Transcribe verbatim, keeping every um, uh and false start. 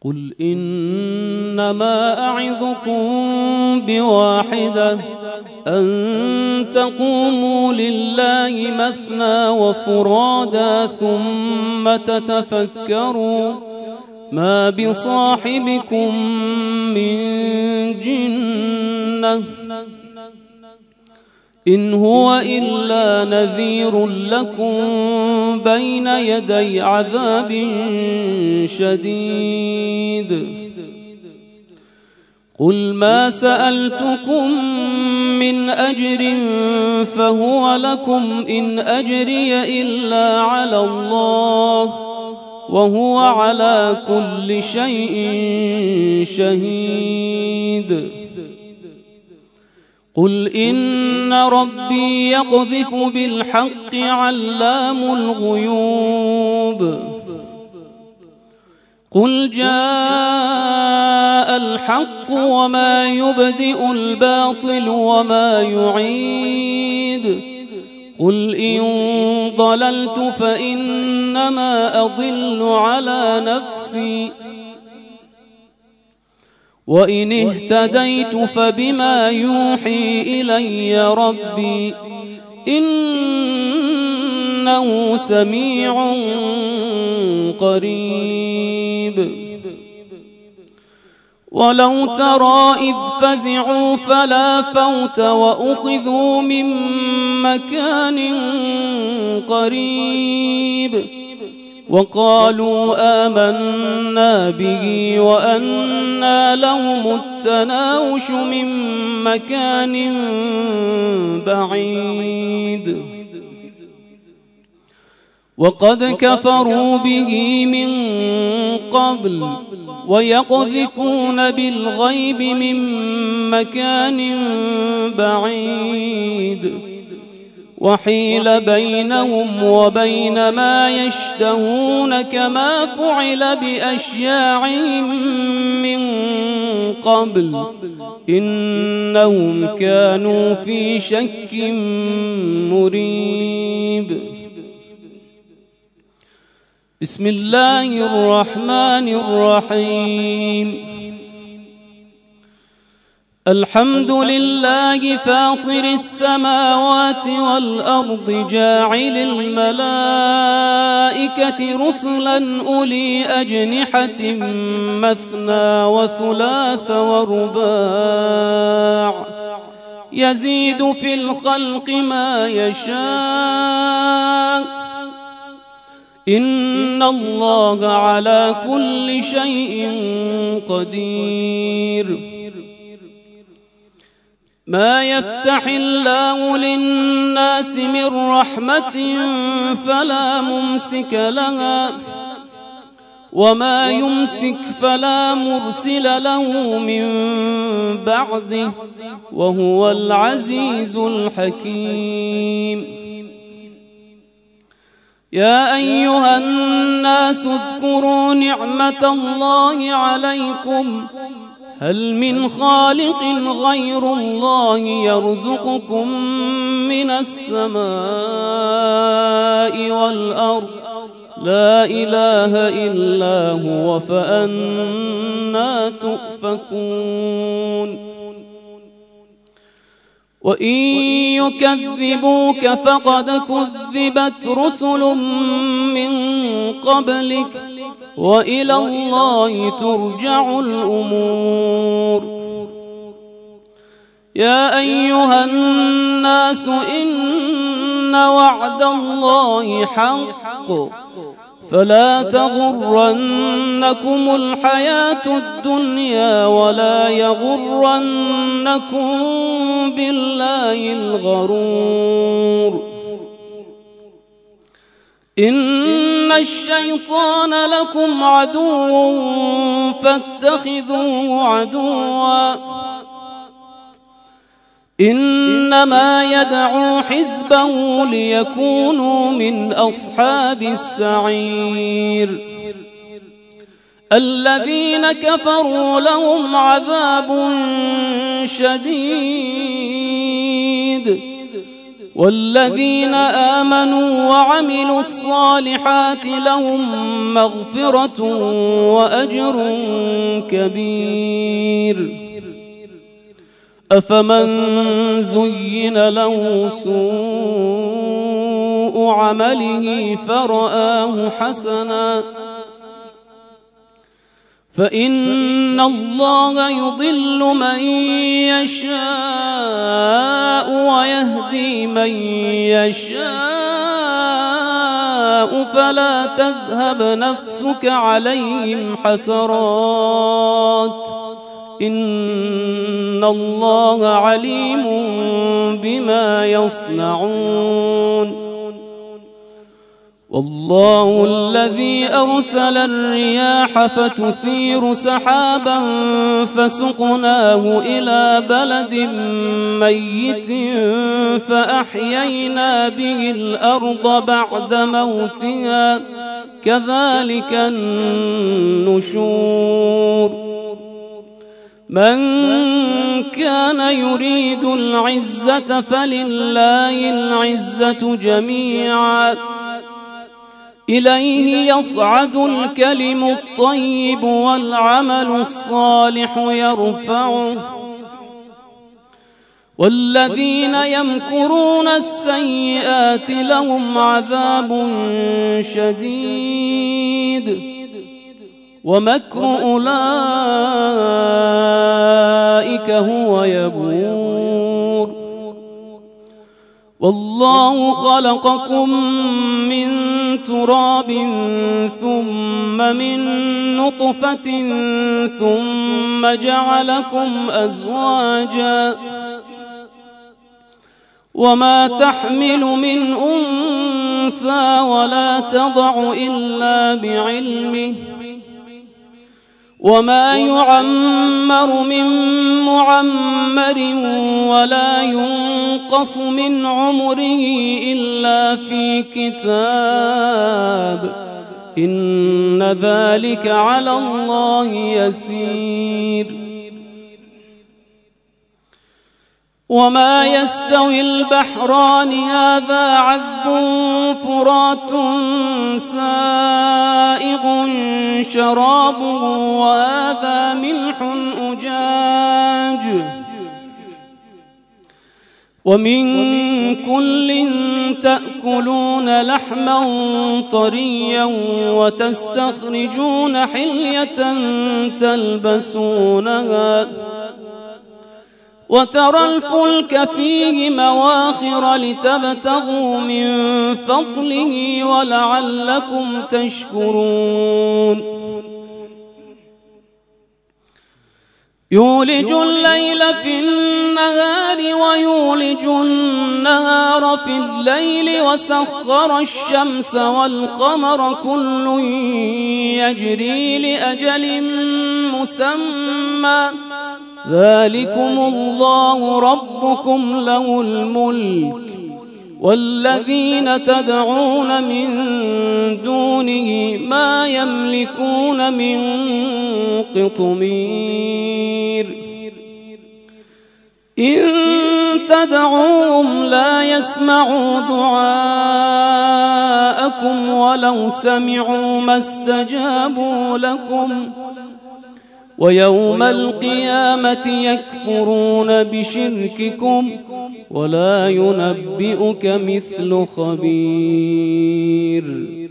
قل إنما أعظكم بواحدة أن تقوموا لله مثنى وفرادا ثم تتفكروا ما بصاحبكم من جنة إن هو إلا نذير لكم بين يدي عذاب شديد قل ما سألتكم من أجر فهو لكم إن أجري إلا على الله وهو على كل شيء شهيد قل إن ربي يقذف بالحق علام الغيوب قل جاء الحق وما يبدئ الباطل وما يعيد قل إن ضللت فإنما أضل على نفسي وإن اهتديت فبما يوحي إلي ربي إنه سميع قريب ولو ترى إذ فزعوا فلا فوت وأخذوا من مكان قريب وقالوا آمنا به وأنى لهم التناوش من مكان بعيد وقد كفروا به من قبل ويقذفون بالغيب من مكان بعيد وحيل بينهم وبين ما يشتهون كما فعل بأشياعهم من قبل إنهم كانوا في شك مريب بسم الله الرحمن الرحيم الحمد لله فاطر السماوات والأرض جاعل الملائكة رسلا أولي أجنحة مثنى وثلاث ورباع يزيد في الخلق ما يشاء إن الله على كل شيء قدير ما يفتح الله للناس من رحمة فلا ممسك لها وما يمسك فلا مرسل له من بعده وهو العزيز الحكيم يا أيها الناس اذكروا نعمة الله عليكم هل من خالق غير الله يرزقكم من السماء والأرض لا إله إلا هو فأنى تؤفكون وإن يكذبوك فقد كذبت رسل من قبلك وإلى الله ترجع الأمور يا أيها الناس إن وعد الله حق فلا تغرنكم الحياة الدنيا ولا يغرنكم بالله الغرور إن الشيطان لكم عدو فاتخذوه عدوا إنما يدعو حزبه ليكونوا من أصحاب السعير الذين كفروا لهم عذاب شديد والذين آمنوا وعملوا الصالحات لهم مغفرة وأجر كبير. أفمن زين له سوء عمله فرآه حسنا فإن الله يضل من يشاء ويهدي من يشاء فلا تذهب نفسك عليهم حسرات إن الله عليم بما يصنعون. والله الذي أرسل الرياح فتثير سحابا فسقناه إلى بلد ميت فأحيينا به الأرض بعد موتها كذلك النشور. من كان يريد العزة فلله العزة جميعا إليه يصعد الكلم الطيب والعمل الصالح يرفعه والذين يمكرون السيئات لهم عذاب شديد ومكر أولئك هو يبور. والله خلقكم من تراب ثم من نطفة ثم جعلكم أزواجا وما تحمل من أنثى ولا تضع إلا بعلمه وما يعمر من معمر ولا ينقص من عمره إلا في كتاب إن ذلك على الله يسير. وما يستوي البحران هذا عذب فرات سائغ شرابه وهذا ملح أجاج ومن كل تأكلون لحما طريا وتستخرجون حلية تلبسونها وترى الفلك فيه مواخر لتبتغوا من فضله ولعلكم تشكرون. يولج الليل في النهار ويولج النهار في الليل وسخر الشمس والقمر كل يجري لأجل مسمى ذلكم الله ربكم له الملك والذين تدعون من دونه ما يملكون من قطمير. إن تدعوهم لا يسمعوا دعاءكم ولو سمعوا ما استجابوا لكم ويوم القيامة يكفرون بشرككم ولا ينبئك مثل خبير.